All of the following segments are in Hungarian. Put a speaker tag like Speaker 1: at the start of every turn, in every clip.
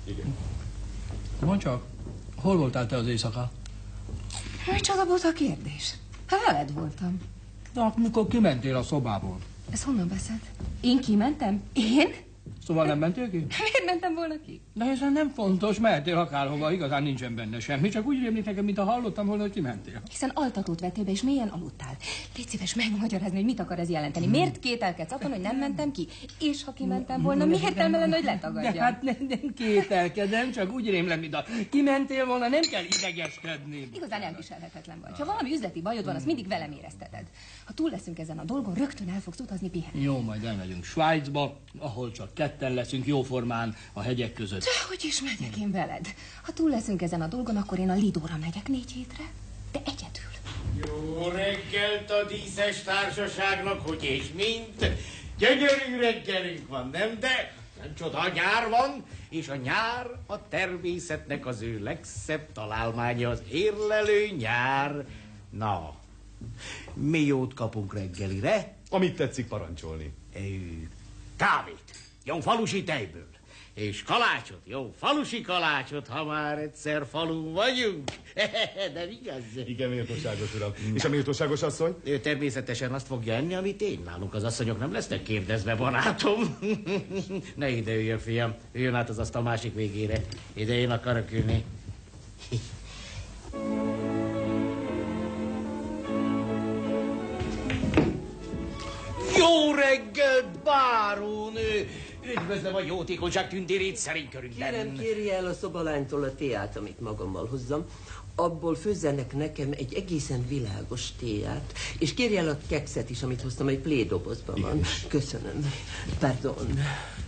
Speaker 1: Igen.
Speaker 2: Mondd csak, hol voltál te az éjszaka?
Speaker 3: Micsoda buta kérdés. Hát veled voltam.
Speaker 2: De amikor kimentél a szobából.
Speaker 3: Ez honnan veszed? Én kimentem? Én?
Speaker 2: Szóval nem mentél ki?
Speaker 3: Miért mentem volna ki?
Speaker 2: De ez nem fontos, mehetél akárhova, igazán nincsen benne semmi. Csak úgy rémlik nekem, mintha hallottam volna, hogy kimentél.
Speaker 3: Hiszen altatót vettél be, és mélyen aludtál. Légy szíves megmagyarázni, hogy mit akar ez jelenteni. Miért kételkedsz abban, hogy nem mentem ki? És ha kimentem volna, mi értelme lenne, hogy letagadjam?
Speaker 2: De hát nem kételkedem, csak úgy rémlem, mint a kimentél volna, nem kell idegeskedni.
Speaker 3: Igazán elviselhetetlen vagy. Ha valami üzleti bajod van, azt mindig velem érezteted. Ha túl leszünk ezen a dolgon, rögtön el fogsz utazni pihenni.
Speaker 2: Jó, majd elmegyünk Svájcba, ahol csak ketten leszünk jóformán a hegyek között.
Speaker 3: De hogy is megyek én veled? Ha túl leszünk ezen a dolgon, akkor én a Lidóra megyek 4 hétre. De egyedül.
Speaker 4: Jó reggelt a díszes társaságnak, hogy és mint. Gyönyörű reggelünk van, nem? De nem csoda, a nyár van, és a nyár a természetnek az ő legszebb találmánya, az érlelő nyár. Na, mi jót kapunk reggelire?
Speaker 1: Amit tetszik parancsolni.
Speaker 4: Kávét, jó falusi tejből. És kalácsot, jó falusi kalácsot, ha már egyszer falun vagyunk. De igaz?
Speaker 1: Igen, méltóságos uram. És a méltóságos asszony?
Speaker 4: Ő természetesen azt fogja enni, amit én. Nálunk az asszonyok nem lesznek kérdezve, barátom. Ne ide üljön, fiam. Üljön át az asztal másik végére. Ide én akarok ülni. Jó reggelt, bárónő! Üdvözlöm a jótékonyság tündérét szerint körünkben.
Speaker 5: Kérem, kérje el a szobalánytól a téát, amit magammal hozzam. Abból főzzenek nekem egy egészen világos téát. És kérje el a kekszet is, amit hoztam, egy plédobozban van. Köszönöm. Pardon.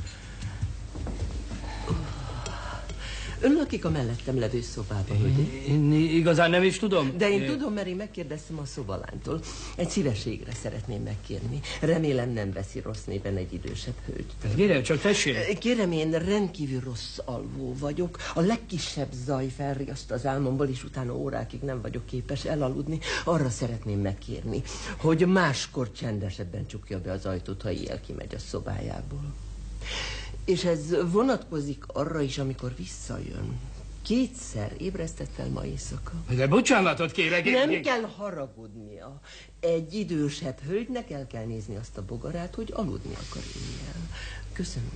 Speaker 5: Ön lakik a mellettem levő szobában, ugye?
Speaker 2: Én igazán nem is tudom.
Speaker 5: De én tudom, mert én megkérdeztem a szobalánytól. Egy szívességre szeretném megkérni. Remélem nem veszi rossz néven egy idősebb hölgy.
Speaker 2: Kérem, csak tessék.
Speaker 5: Kérem, én rendkívül rossz alvó vagyok. A legkisebb zaj felriaszt az álmomból, és utána órákig nem vagyok képes elaludni. Arra szeretném megkérni, hogy máskor csendesebben csukja be az ajtót, ha ilyen kimegy a szobájából. És ez vonatkozik arra is, amikor visszajön. 2-szer ébresztett fel ma éjszaka.
Speaker 2: De bocsánatot kérek.
Speaker 5: Nem kell haragudnia. Egy idősebb hölgynek el kell nézni azt a bogarát, hogy aludni akar éjjel. Köszönöm.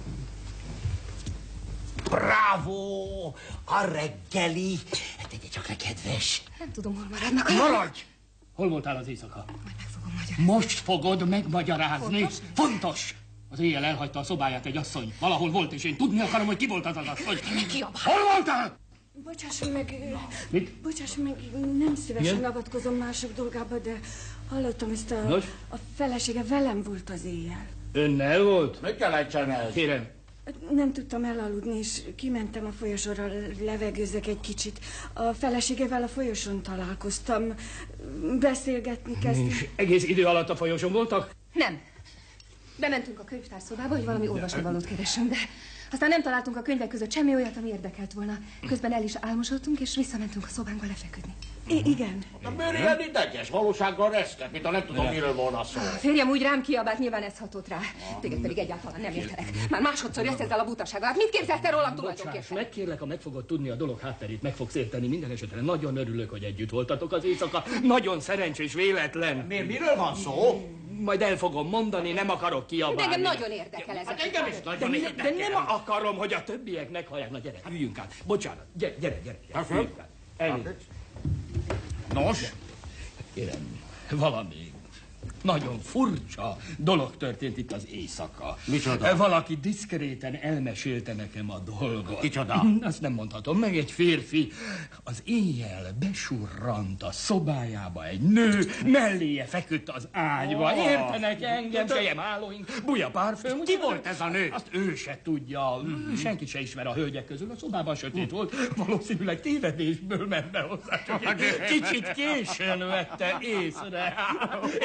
Speaker 4: Bravo! A reggeli! Tegye csak le, kedves!
Speaker 3: Nem tudom, hol maradnak a...
Speaker 2: Maradj! Hol voltál az éjszaka?
Speaker 3: Majd meg fogom magyarázni.
Speaker 2: Most fogod megmagyarázni.
Speaker 3: Fontos?
Speaker 2: Fontos! Az éjjel elhagyta a szobáját egy asszony. Valahol volt, és én tudni akarom, hogy ki volt az az asszony. Hol voltál?
Speaker 6: Bocsásson meg...
Speaker 2: Mit?
Speaker 6: Bocsásson meg, nem szívesen
Speaker 2: Igen?
Speaker 6: avatkozom mások dolgába, de hallottam ezt a...
Speaker 2: Nos?
Speaker 6: A felesége velem volt az éjjel.
Speaker 2: Önnel volt?
Speaker 4: Mit jelentsen ez?
Speaker 2: Kérem.
Speaker 6: Nem tudtam elaludni, és kimentem a folyosóra, levegőzzek egy kicsit. A feleségevel a folyosón találkoztam, beszélgetni kezdtünk.
Speaker 2: És egész idő alatt a folyosón voltak?
Speaker 3: Nem. Bementünk a könyvtárszobába, hogy valami olvasnivalót keressünk, de aztán nem találtunk a könyvek között semmi olyat, ami érdekelt volna. Közben el is álmosodtunk, és visszamentünk a szobánkba lefeküdni.
Speaker 6: Igen.
Speaker 4: Na miért ilyen ideges? Valósággal reszket, mint ha nem tudom, miről volna szó.
Speaker 3: A férjem úgy rám kiabált, nyilván ez hatott rá. Téged pedig egyáltalán nem értelek. Már másodszor jössz ezzel a butasággal. Hát mit képzelsz te rólam tulajdonképpen?
Speaker 2: Megkérlek, ha meg fogod tudni a dolog hátterét, meg fogsz érteni. Minden esetre nagyon örülök, hogy együtt voltatok az éjszaka. Nagyon szerencsés véletlen.
Speaker 4: Miért? Miről van szó?
Speaker 2: Majd el fogom mondani, nem akarok kiabálni.
Speaker 3: De engem nagyon érdekel ez.
Speaker 4: Hát engem is nagyon érdekel.
Speaker 2: De nem akarom, hogy a többiek meghallják. Na gyere, üljünk át. Bocsánat, gyere. Üljünk át. Elnézést.
Speaker 4: Nos?
Speaker 2: Kérem, valami nagyon furcsa dolog történt itt az éjszaka.
Speaker 4: Micsoda?
Speaker 2: Valaki diszkréten elmesélte nekem a dolgot.
Speaker 4: Kicsoda?
Speaker 2: Azt nem mondhatom meg, egy férfi az éjjel besurrant a szobájába egy nő, melléje feküdt az ágyba. Értenek engem, fejem állóink, buja párfőm.
Speaker 4: Ki volt ez a nő?
Speaker 2: Azt ő se tudja. Senki se ismer a hölgyek közül. A szobában sötét volt. Valószínűleg tévedésből ment be hozzá. Csak egy kicsit későn vette észre. Értenek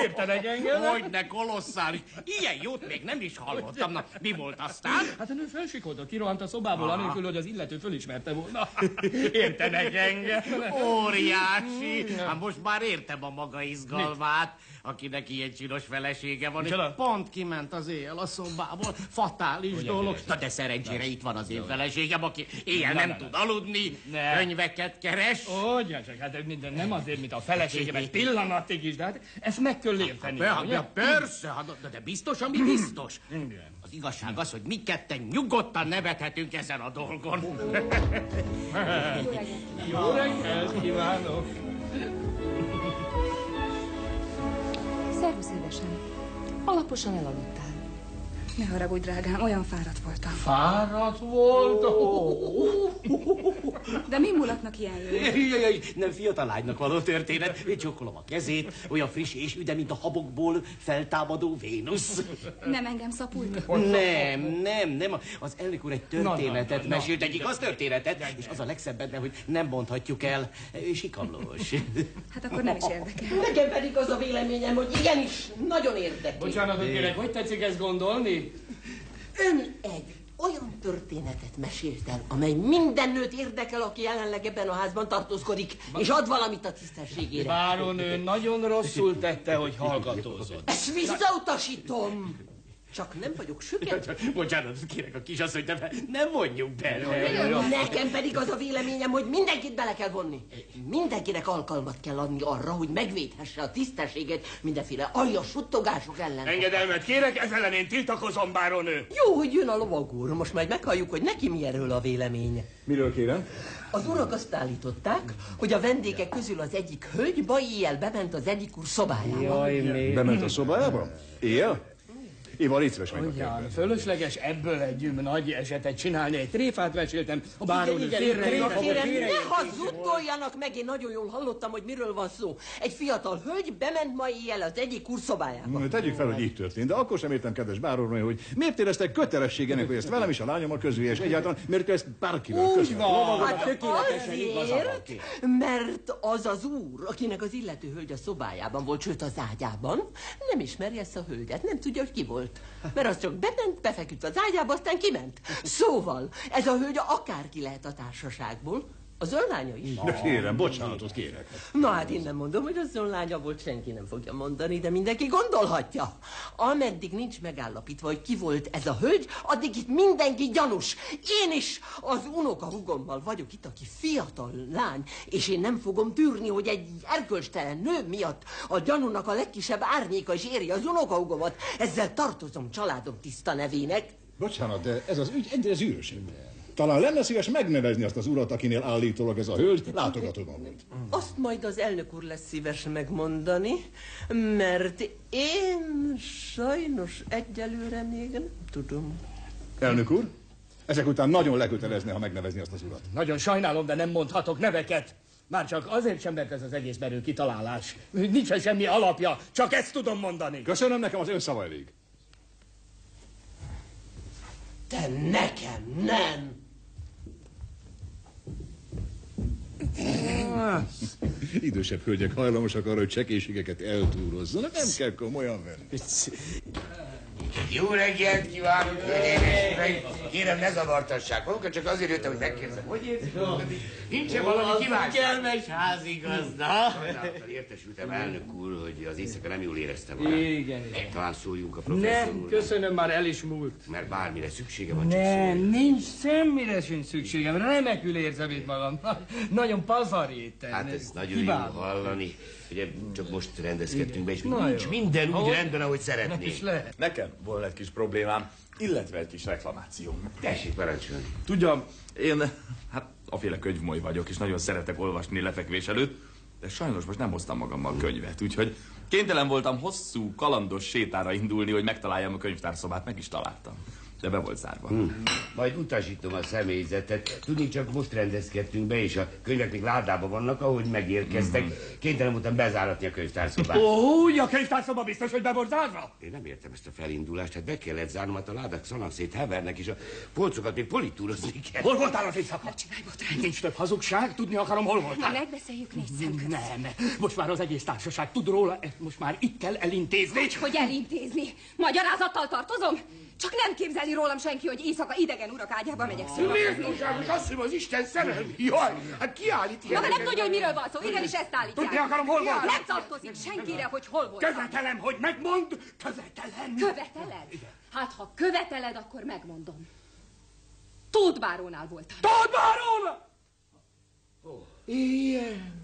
Speaker 2: engem?
Speaker 4: Hogyne kolosszális. Ilyen jót még nem is hallottam. Na, mi volt aztán?
Speaker 2: Hát a nő felsikoltott, kirohant a szobából, anélkül, hogy az illető fölismerte volna. Értenek engem?
Speaker 4: Óriási. Hát most már értem a maga izgalmát, akinek ilyen csinos felesége van, és pont kiment az éjjel a szobából. Fatális dolog. Na de szerencsére itt van az én feleségem, aki éjjel nem tud aludni, könyveket keres.
Speaker 2: Hogyan csak, hát nem azért, mint a feleségem, egy pillanatig is, de hát ezt meg kell érteni.
Speaker 4: Persze, de biztos, ami biztos. Az igazság az, hogy mi ketten nyugodtan nevethetünk ezen a dolgon.
Speaker 2: Jó reggelt kívánok!
Speaker 3: Szervusz, édesem. Alaposan elaludtál. Ne haragudj, drágám, olyan fáradt voltam.
Speaker 2: Fáradt volt?
Speaker 3: De mi mulatnak ilyen jól?
Speaker 4: Nem fiatal lánynak való történet. Én csókolom a kezét, olyan friss és üde, mint a habokból feltámadó Vénusz.
Speaker 3: Nem engem szapult?
Speaker 4: Nem. Az elnök úr egy történetet mesélt, egy igaz történetet, és az a legszebb benne, hogy nem mondhatjuk el. Sikamlós.
Speaker 3: Hát akkor nem is érdekel.
Speaker 5: Nekem pedig az a véleményem, hogy igenis, nagyon érdekes.
Speaker 2: Bocsánatot kérek, hogy tetszik ezt gondolni?
Speaker 5: Ön egy olyan történetet mesélt el, amely minden nőt érdekel, aki jelenleg ebben a házban tartózkodik, és ad valamit a tisztességére.
Speaker 2: Báronő nagyon rosszul tette, hogy hallgatózott.
Speaker 5: Ezt visszautasítom! Csak nem vagyok süket.
Speaker 4: Bocsánat, kérek a kisasszony, de nem vonjuk be.
Speaker 5: Nekem pedig az a véleményem, hogy mindenkit bele kell vonni. Mindenkinek alkalmat kell adni arra, hogy megvédhesse a tisztességet mindenféle aljas suttogások ellen.
Speaker 2: Engedelmet kérek, ez ellen én tiltakozom, báronő.
Speaker 5: Jó, hogy jön a lovag úr. Most majd meghalljuk, hogy neki mi erről a véleménye.
Speaker 1: Miről kérem?
Speaker 5: Az urak azt állították, hogy a vendégek közül az egyik hölgy ma éjjel bement az egyik úr szobájába.
Speaker 1: Bement a szobájába? Éjjel? Éva, légy szíves, meg
Speaker 2: Ugyan, fölösleges ebből egy nagy esetet csinálni. Egy tréfát meséltem, a báronő félre.
Speaker 5: Kérem, ne hazudoljanak meg, én nagyon jól hallottam, hogy miről van szó. Egy fiatal hölgy bement ma éjjel az egyik úr szobájába.
Speaker 1: Na, tegyük fel, hogy így történt, de akkor sem értem, kedves báronő, hogy miért éreztek kötelességenek, hogy ezt velem is a lányommal közülje, és egyáltalán miért kell ezt bárkivel közölni?
Speaker 5: Hát azért, mert az az úr, akinek az illető hölgy a szobájában volt, sőt az ágyában, nem ismeri ezt a hölgyet, nem tudja, hogy ki volt. Mert az csak bement, befeküdt az ágyába, aztán kiment. Szóval, ez a hölgy akárki lehet a társaságból, az ön lánya is.
Speaker 1: De kérem, bocsánatot kérek.
Speaker 5: Na hát én nem mondom, hogy az ön lánya volt, senki nem fogja mondani, de mindenki gondolhatja. Ameddig nincs megállapítva, hogy ki volt ez a hölgy, addig itt mindenki gyanús. Én is az unokahúgommal vagyok itt, aki fiatal lány, és én nem fogom tűrni, hogy egy erkölcstelen nő miatt a gyanúnak a legkisebb árnyéka is éri az unokahúgomat. Ezzel tartozom családom tiszta nevének.
Speaker 1: Bocsánat, de ez az ügy egyre zűrösebb. Talán lenne szíves megnevezni azt az urat, akinél állítólag ez a hölgy látogatóban volt.
Speaker 5: Azt majd az elnök úr lesz szíves megmondani, mert én sajnos egyelőre még nem tudom.
Speaker 1: Elnök úr, ezek után nagyon lekötelezne, ha megnevezni azt az urat.
Speaker 2: Nagyon sajnálom, de nem mondhatok neveket. Már csak azért sem lett ez az egész merő kitalálás. Nincs semmi alapja, csak ezt tudom mondani.
Speaker 1: Köszönöm, nekem az ön szava elég.
Speaker 5: De nekem nem!
Speaker 1: Idősebb hölgyek hajlamosak arra, hogy csekélységeket eltúrozzanak, nem kell komolyan venni.
Speaker 7: Jó reggelt kívánok, hölgyeim és uraim! Kérem, ne zavartassák magukat, csak azért jöttem, hogy megkérdezem, hogy érzik? Nincsen valami kívánság?
Speaker 4: Kellemes házigazda.
Speaker 7: Azáltal értesültem, elnök úr, hogy az éjszaka nem jól érezte magát.
Speaker 2: Igen.
Speaker 7: Talán szóljunk a professzor
Speaker 2: Nem,
Speaker 7: úrnak,
Speaker 2: köszönöm, már el is múlt.
Speaker 7: mert bármire szüksége van, csak
Speaker 2: Nem,
Speaker 7: szóljon.
Speaker 2: nincs semmire sincs szükségem. Remekül érzem itt magam. Nagyon pazarít.
Speaker 7: Hát ez nagyon jó
Speaker 2: Kiváló.
Speaker 7: hallani. Ugye csak most rendezkedtünk be, és
Speaker 2: Na
Speaker 7: nincs
Speaker 2: jó.
Speaker 7: minden úgy
Speaker 2: Ahogy-
Speaker 7: rendben, ahogy
Speaker 2: Nem is
Speaker 7: szeretnénk.
Speaker 2: lehet.
Speaker 8: Nekem volna egy kis problémám, illetve egy kis reklamációm.
Speaker 7: Tessék, parancsolni.
Speaker 8: Tudja, én hát aféle könyvmoly vagyok, és nagyon szeretek olvasni lefekvés előtt, de sajnos most nem hoztam magammal könyvet, úgyhogy kénytelen voltam hosszú, kalandos sétára indulni, hogy megtaláljam a könyvtárszobát, meg is találtam. de be volt zárva.
Speaker 7: Majd utasítom a személyzetet. Tudni, csak most rendezkedtünk be, és a könyvek még ládában vannak, ahogy megérkeztek. Kénytelen voltam bezáratni a könyvtárszobát.
Speaker 2: Ó, a könyvtárszoba biztos, hogy be volt zárva?
Speaker 7: Én nem értem ezt a felindulást, hát be kellett zárnom, hát a ládák szanaszét hevernek, és a polcokat még politúrozni kell.
Speaker 2: Hol voltál az éjszaka? Nincs több hazugság, tudni akarom, hol voltál.
Speaker 3: Na, megbeszéljük 4 szem közt.
Speaker 2: Nem, most már az egész társaság tud róla, ezt most már itt kell elintézni.
Speaker 3: Hogy elintézni? Magyarázattal tartozom? Csak nem képzeli rólam senki, hogy éjszaka idegen urak ágyába megyek szórakozni.
Speaker 7: Méltóságos asszonyom, az Isten szerelmi. Jaj, hát kiállít ilyen.
Speaker 3: Maga nem tudja, hogy miről van szó, igenis ezt állítják.
Speaker 2: Tudni akarom, hol voltál.
Speaker 3: Nem tartozik senkire, hogy hol voltál.
Speaker 2: Követelem, hogy megmondd, követelem.
Speaker 3: Követeled? Hát, ha követeled, akkor megmondom. Tóth Bárónál voltam.
Speaker 2: Tóth Bárónál?
Speaker 7: Ilyen.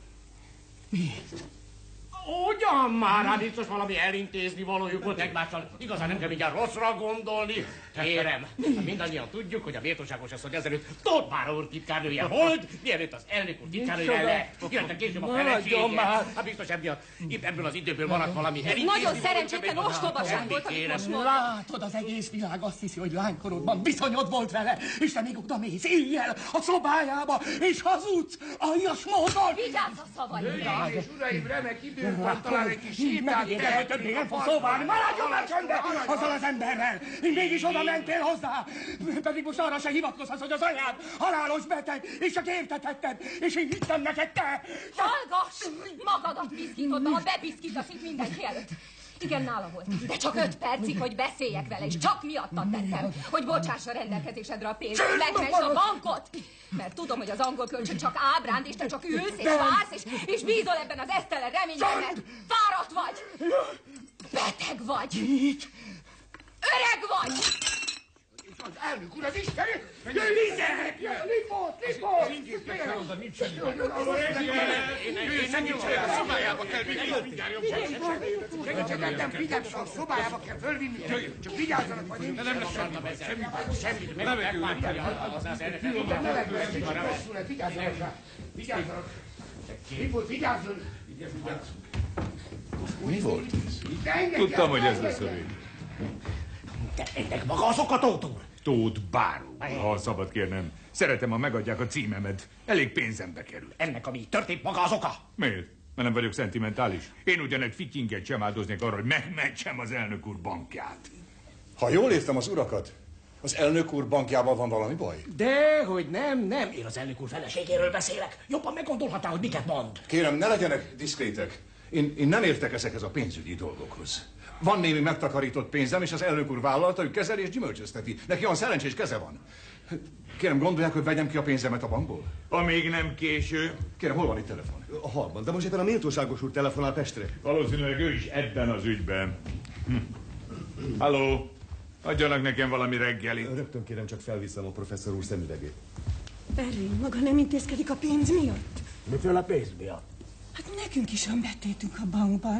Speaker 4: Ugyan már, hát biztos valami elintézni valójuk volt egymással. Igazán nem kell mindjárt rosszra gondolni. Kérem, mindannyian tudjuk, hogy a méltóságos asszony ezelőtt Tóth Báró úr titkárnője volt, mielőtt az elnök úr titkárnője lett. Illetve később a felesége. Hát biztos ebből az időből maradt valami elintézni.
Speaker 3: Nagyon szerencsétlen ostobaság volt, amit most mondtam.
Speaker 2: Látod, az egész világ azt hiszi, hogy lánykorodban viszonyod volt vele, és te még oda mész éjjel a szobájába, és hazudsz aljas módon.
Speaker 3: Vigyázz a szavaidra!
Speaker 7: Hölgyeim és uraim, remek időn van, talán egy kis sétát
Speaker 2: Megígérem, hogy többé nem fog szóválni. Maradjon már csöndbe azzal az emberrel. Mégis oda mentél hozzá. Pedig most arra se hivatkozhatsz, hogy az anyád halálos beteg, és csak értetetted, és én hittem neked te.
Speaker 3: Hallgass! Magadat piszkítod, ha bepiszkítasz itt mindenki előtt. Igen, nála volt. De csak 5 percig, hogy beszéljek vele, és csak miattad tettem, hogy bocsássa rendelkezésedre a pénzt, megmess a bankot. Mert tudom, hogy az angol kölcsön csak ábránd, és te csak ülsz, és vársz, és bízol ebben az esztelen reményben, mert fáradt vagy. Beteg vagy. Öreg vagy.
Speaker 7: Az elnök úr, az Isten! Nézzenek! Lipót! Nincs semmi. A szobájába kell vinni. Nem, figyelj, a szobájába kell fölvinni. Csak vigyázzanak, majd én nem lesz semmi. Vigyázzanak. Lipót, vigyázzon!
Speaker 1: Mi volt ez?
Speaker 8: Tudtam, hogy ez lesz a vég.
Speaker 4: De ennek maga az oka, Tóth úr.
Speaker 8: Tóth Báró, ha szabad kérnem. Szeretem, ha megadják a címemet. Elég pénzembe kerül.
Speaker 4: Ennek, ami történt, maga az oka.
Speaker 8: Miért? Mert nem vagyok szentimentális. Én ugyan egy fityinket sem áldoznék arra, hogy megmentsem az elnök úr bankját.
Speaker 1: Ha jól értem az urakat, az elnök úr bankjában van valami baj?
Speaker 4: Dehogy nem. Én az elnök úr feleségéről beszélek. Jobban meggondolhatná, hogy miket mond.
Speaker 1: Kérem, ne legyenek diszkrétek. Én nem értek ezekhez a pénzügyi dolgokhoz. Van némi megtakarított pénzem, és az elnök úr vállalta, hogy kezeli és gyümölcsözteti. Neki olyan szerencsés keze van. Kérem, gondolják, hogy vegyem ki a pénzemet a bankból?
Speaker 8: Amíg nem késő.
Speaker 1: Kérem, hol van itt telefon?
Speaker 9: A hallban, de most éppen a méltóságos úr telefonál Pestre.
Speaker 8: Valószínűleg ő is ebben az ügyben. Halló, adjanak nekem valami reggelit.
Speaker 9: Rögtön kérem, csak felviszem a professzor úr szemüvegét.
Speaker 6: Perrin, maga nem intézkedik a pénz miatt?
Speaker 4: Mitől a pénz miatt?
Speaker 6: Hát nekünk is önbetétünk a bankban.